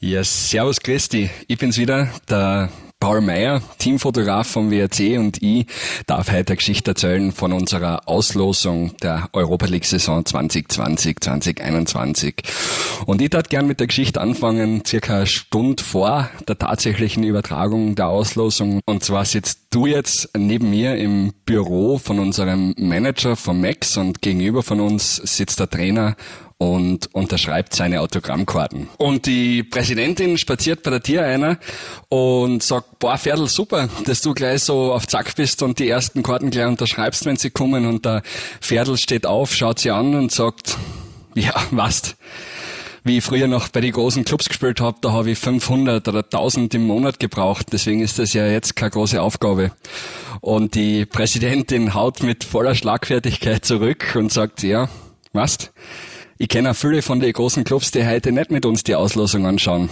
Ja, servus, Christi. Ich bin's wieder, der Paul Meyer, Teamfotograf vom WRC, und ich darf heute eine Geschichte erzählen von unserer Auslosung der Europa League Saison 2020-2021. Und ich darf gern mit der Geschichte anfangen, circa eine Stunde vor der tatsächlichen Übertragung der Auslosung. Und zwar sitzt du jetzt neben mir im Büro von unserem Manager von Max, und gegenüber von uns sitzt der Trainer und unterschreibt seine Autogrammkarten. Und die Präsidentin spaziert bei der Tür einer und sagt, boah, Ferdl, super, dass du gleich so auf Zack bist und die ersten Karten gleich unterschreibst, wenn sie kommen. Und der Ferdl steht auf, schaut sie an und sagt, ja, weißt, wie ich früher noch bei den großen Clubs gespielt habe, da habe ich 500 oder 1000 im Monat gebraucht. Deswegen ist das ja jetzt keine große Aufgabe. Und die Präsidentin haut mit voller Schlagfertigkeit zurück und sagt, ja, weißt, ich kenne auch viele von den großen Clubs, die heute nicht mit uns die Auslosung anschauen.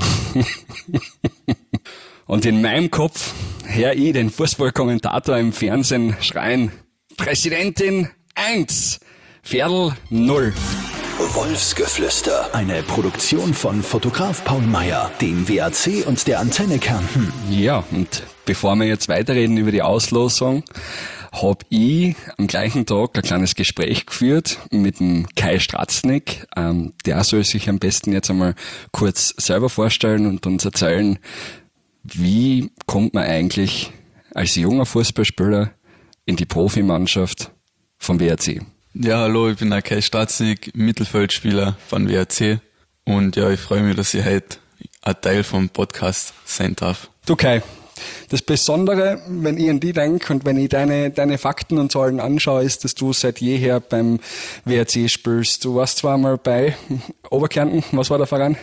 Und in meinem Kopf höre ich den Fußballkommentator im Fernsehen schreien, Präsidentin 1, Ferdl 0. Wolfsgeflüster, eine Produktion von Fotograf Paul Meyer, dem WRC und der Antenne Kärnten. Ja, und bevor wir jetzt weiterreden über die Auslosung, habe ich am gleichen Tag ein kleines Gespräch geführt mit dem Kai Stratznik. Der soll sich am besten jetzt einmal kurz selber vorstellen und uns erzählen, wie kommt man eigentlich als junger Fußballspieler in die Profimannschaft vom WRC? Ja, hallo, ich bin der Kai Stratznik, Mittelfeldspieler von WRC, und ja, ich freue mich, dass ich heute ein Teil vom Podcast sein darf. Du Kai, das Besondere, wenn ich an die denke und wenn ich deine Fakten und Zahlen anschaue, ist, dass du seit jeher beim WRC spielst. Du warst zwar mal bei Oberkärnten, was war der Verein?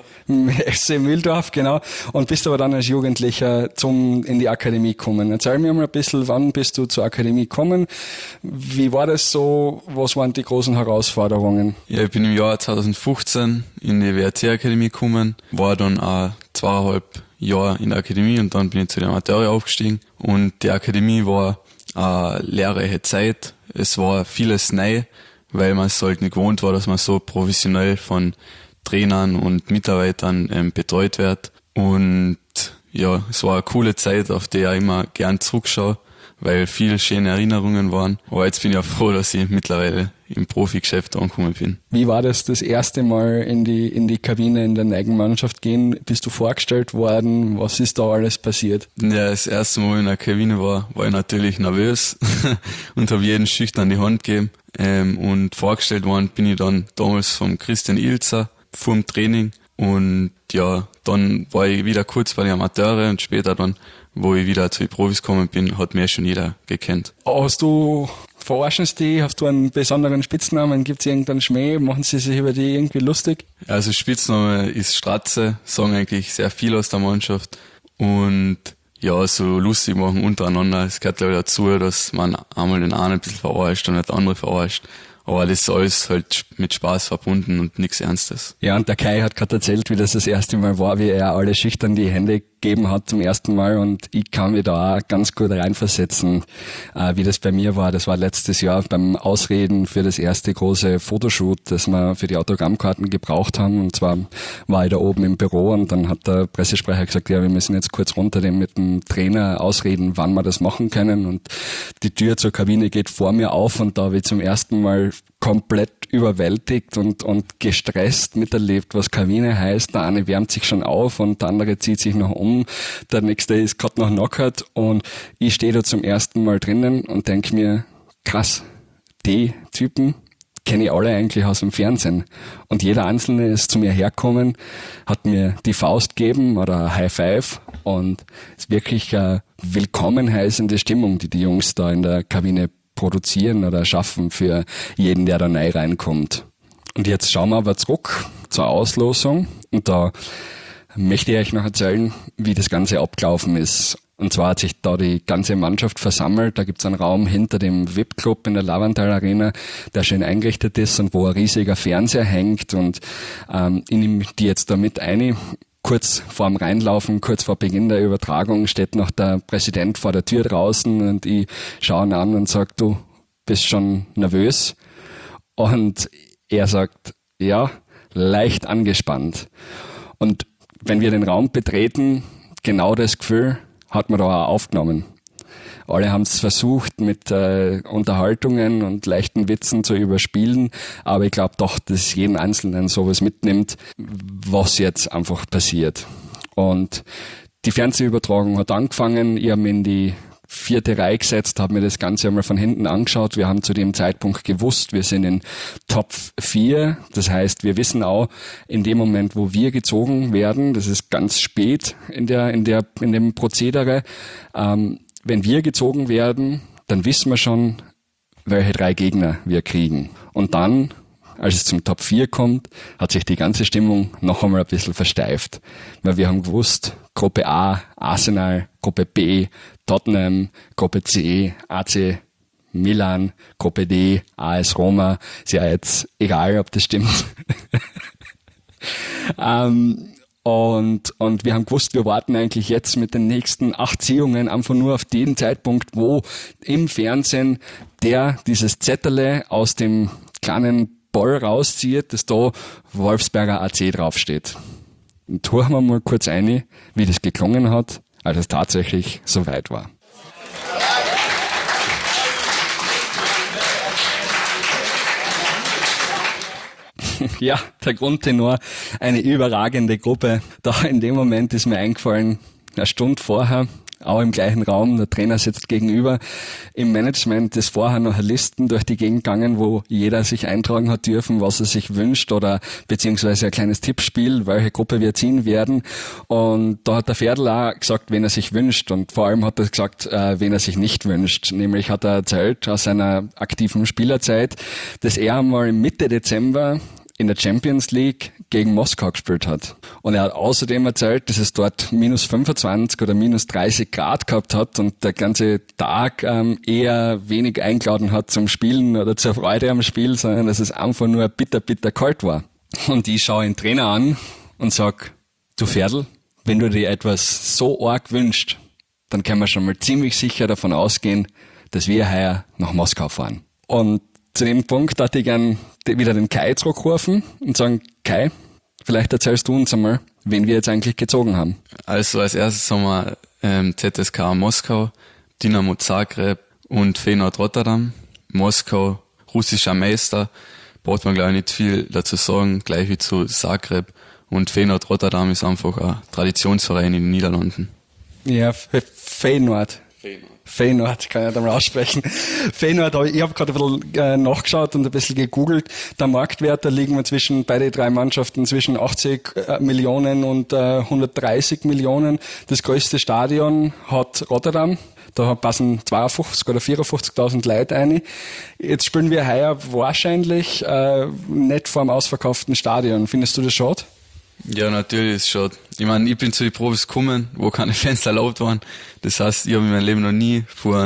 FC Mühldorf, genau. Und bist aber dann als Jugendlicher in die Akademie gekommen. Erzähl mir mal ein bisschen, wann bist du zur Akademie gekommen? Wie war das so? Was waren die großen Herausforderungen? Ja, ich bin im Jahr 2015 in die WRC-Akademie gekommen, war dann auch 2,5 Jahre in der Akademie und dann bin ich zu den Amateuren aufgestiegen. Und die Akademie war eine lehrreiche Zeit. Es war vieles neu, weil man es halt nicht gewohnt war, dass man so professionell von Trainern und Mitarbeitern betreut wird. Und ja, es war eine coole Zeit, auf die ich immer gern zurückschaue, weil viele schöne Erinnerungen waren. Aber jetzt bin ich auch froh, dass ich mittlerweile im Profigeschäft angekommen bin. Wie war das erste Mal in die Kabine in der neuen Mannschaft gehen? Bist du vorgestellt worden? Was ist da alles passiert? Ja, das erste Mal in der Kabine war ich natürlich nervös und habe jeden schüchtern die Hand gegeben. Und vorgestellt worden bin ich dann damals vom Christian Ilzer vor dem Training, und ja, dann war ich wieder kurz bei den Amateuren und später dann, wo ich wieder zu den Profis gekommen bin, hat mir schon jeder gekannt. Verarschen Sie die? Hast du einen besonderen Spitznamen? Gibt es irgendeinen Schmäh? Machen Sie sich über die irgendwie lustig? Also Spitzname ist Stratze, sagen eigentlich sehr viel aus der Mannschaft, und ja, so lustig machen untereinander. Es gehört glaube ich dazu, dass man einmal den einen ein bisschen verarscht und den anderen verarscht. Aber das ist alles halt mit Spaß verbunden und nichts Ernstes. Ja, und der Kai hat gerade erzählt, wie das erste Mal war, wie er alle schüchtern die Hände gegeben hat zum ersten Mal, und ich kann mich da auch ganz gut reinversetzen, wie das bei mir war. Das war letztes Jahr beim Ausreden für das erste große Fotoshoot, das wir für die Autogrammkarten gebraucht haben. Und zwar war ich da oben im Büro, und dann hat der Pressesprecher gesagt, ja, wir müssen jetzt kurz runter mit dem Trainer ausreden, wann wir das machen können. Und die Tür zur Kabine geht vor mir auf, und da habe ich zum ersten Mal komplett überwältigt und gestresst miterlebt, was Kabine heißt. Der eine wärmt sich schon auf und der andere zieht sich noch um. Der nächste ist gerade noch knockert, und ich stehe da zum ersten Mal drinnen und denke mir, krass, die Typen kenne ich alle eigentlich aus dem Fernsehen. Und jeder Einzelne ist zu mir hergekommen, hat mir die Faust gegeben oder ein High Five, und es ist wirklich eine willkommen heißende Stimmung, die Jungs da in der Kabine produzieren oder schaffen für jeden, der da neu reinkommt. Und jetzt schauen wir aber zurück zur Auslosung, und da möchte ich euch noch erzählen, wie das Ganze abgelaufen ist. Und zwar hat sich da die ganze Mannschaft versammelt. Da gibt's einen Raum hinter dem VIP-Club in der Lavantal Arena, der schön eingerichtet ist und wo ein riesiger Fernseher hängt. Und ich nehme die jetzt da mit ein. Kurz vorm Reinlaufen, kurz vor Beginn der Übertragung, steht noch der Präsident vor der Tür draußen, und ich schaue ihn an und sage, du bist schon nervös? Und er sagt, ja, leicht angespannt. Und wenn wir den Raum betreten, genau das Gefühl hat man da auch aufgenommen. Alle haben es versucht, mit Unterhaltungen und leichten Witzen zu überspielen, aber ich glaube doch, dass jeden Einzelnen sowas mitnimmt, was jetzt einfach passiert. Und die Fernsehübertragung hat angefangen, ich habe mich in die 4. Reihe gesetzt, habe mir das Ganze einmal von hinten angeschaut. Wir haben zu dem Zeitpunkt gewusst, wir sind in Top 4. Das heißt, wir wissen auch in dem Moment, wo wir gezogen werden, das ist ganz spät in dem Prozedere, wenn wir gezogen werden, dann wissen wir schon, welche 3 Gegner wir kriegen. Und dann, als es zum Top 4 kommt, hat sich die ganze Stimmung noch einmal ein bisschen versteift. Weil wir haben gewusst, Gruppe A, Arsenal, Gruppe B, Tottenham, Gruppe C, AC Milan, Gruppe D, AS Roma. Ist ja jetzt egal, ob das stimmt. Und wir haben gewusst, wir warten eigentlich jetzt mit den nächsten 8 Ziehungen einfach nur auf den Zeitpunkt, wo im Fernsehen dieses Zetterle aus dem kleinen Ball rauszieht, dass da Wolfsberger AC draufsteht. Und tun wir mal kurz ein, wie das geklungen hat, als es tatsächlich soweit war. Ja, der Grundtenor, eine überragende Gruppe. Da in dem Moment ist mir eingefallen, eine Stunde vorher, auch im gleichen Raum, der Trainer sitzt gegenüber, im Management ist vorher noch Listen durch die Gegend gegangen, wo jeder sich eintragen hat dürfen, was er sich wünscht oder beziehungsweise ein kleines Tippspiel, welche Gruppe wir ziehen werden. Und da hat der Ferdl auch gesagt, wen er sich wünscht und vor allem hat er gesagt, wen er sich nicht wünscht. Nämlich hat er erzählt aus seiner aktiven Spielerzeit, dass er einmal Mitte Dezember in der Champions League gegen Moskau gespielt hat. Und er hat außerdem erzählt, dass es dort minus 25 oder minus 30 Grad gehabt hat und der ganze Tag eher wenig eingeladen hat zum Spielen oder zur Freude am Spiel, sondern dass es einfach nur bitter, bitter kalt war. Und ich schaue den Trainer an und sag, du Ferdl, wenn du dir etwas so arg wünschst, dann können wir schon mal ziemlich sicher davon ausgehen, dass wir heuer nach Moskau fahren. Und zu dem Punkt hatte ich gern wieder den Kai zurückrufen und sagen, Kai, vielleicht erzählst du uns einmal, wen wir jetzt eigentlich gezogen haben. Also als erstes haben wir ZSKA Moskau, Dynamo Zagreb und Feyenoord Rotterdam. Moskau, russischer Meister, braucht man glaube ich nicht viel dazu sagen, gleich wie zu Zagreb. Und Feyenoord Rotterdam ist einfach ein Traditionsverein in den Niederlanden. Ja, Feyenoord, kann ich da mal aussprechen. Feyenoord, ich habe gerade ein bisschen nachgeschaut und ein bisschen gegoogelt. Der Marktwert, da liegen wir zwischen beide 3 Mannschaften zwischen 80 Millionen und 130 Millionen. Das größte Stadion hat Rotterdam. Da passen 52 oder 54.000 Leute rein. Jetzt spielen wir heuer wahrscheinlich nicht vor einem ausverkauften Stadion. Findest du das schade? Ja, natürlich ist es schade. Ich meine, ich bin zu den Profis gekommen, wo keine Fans erlaubt waren. Das heißt, ich habe in meinem Leben noch nie vor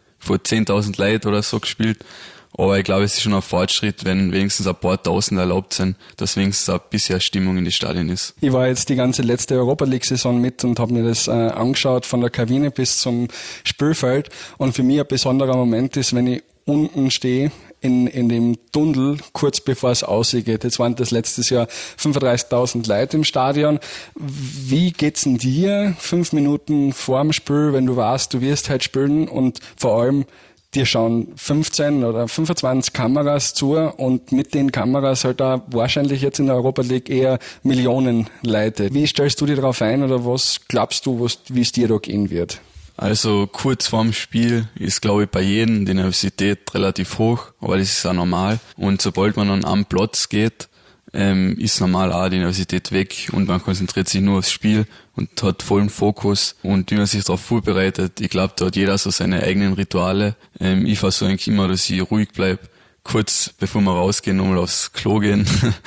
10.000 Leuten oder so gespielt. Aber ich glaube, es ist schon ein Fortschritt, wenn wenigstens ein paar Tausend erlaubt sind, dass wenigstens ein bisschen Stimmung in die Stadien ist. Ich war jetzt die ganze letzte Europa-League-Saison mit und habe mir das angeschaut, von der Kabine bis zum Spielfeld. Und für mich ein besonderer Moment ist, wenn ich unten stehe, in dem Tunnel, kurz bevor es ausgeht. Jetzt waren das letztes Jahr 35.000 Leute im Stadion. Wie geht's denn dir 5 Minuten vor dem Spiel, wenn du weißt, du wirst halt spielen und vor allem dir schauen 15 oder 25 Kameras zu und mit den Kameras halt da wahrscheinlich jetzt in der Europa League eher Millionen Leute. Wie stellst du dich darauf ein oder was glaubst du, wie es dir da gehen wird? Also kurz vorm Spiel ist, glaube ich, bei jedem die Nervosität relativ hoch, aber das ist auch normal. Und sobald man dann am Platz geht, ist normal auch die Nervosität weg und man konzentriert sich nur aufs Spiel und hat vollen Fokus. Und wie man sich darauf vorbereitet, ich glaube, da hat jeder so seine eigenen Rituale. Ich versuche eigentlich immer, dass ich ruhig bleibe, kurz bevor wir rausgehen, nochmal aufs Klo gehen.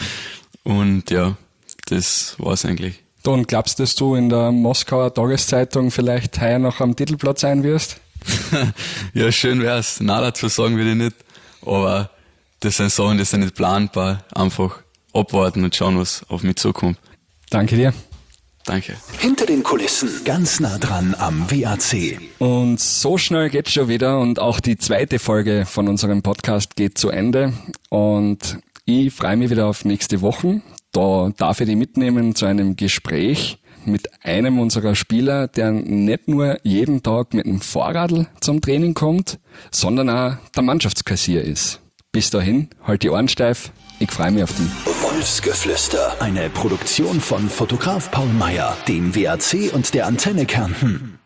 Und ja, das war's eigentlich. Und glaubst du, dass du in der Moskauer Tageszeitung vielleicht heuer noch am Titelblatt sein wirst? Ja, schön wär's. Nein, dazu sagen will ich nicht. Aber das sind Sachen, die sind nicht planbar. Einfach abwarten und schauen, was auf mich zukommt. Danke dir. Danke. Hinter den Kulissen, ganz nah dran am WAC. Und so schnell geht's schon wieder und auch die 2. Folge von unserem Podcast geht zu Ende. Und ich freue mich wieder auf nächste Woche. Da darf ich dich mitnehmen zu einem Gespräch mit einem unserer Spieler, der nicht nur jeden Tag mit dem Fahrradl zum Training kommt, sondern auch der Mannschaftskassier ist. Bis dahin, halt die Ohren steif, ich freue mich auf den. Wolfsgeflüster, eine Produktion von Fotograf Paul Meyer, dem WAC und der Antenne Kärnten.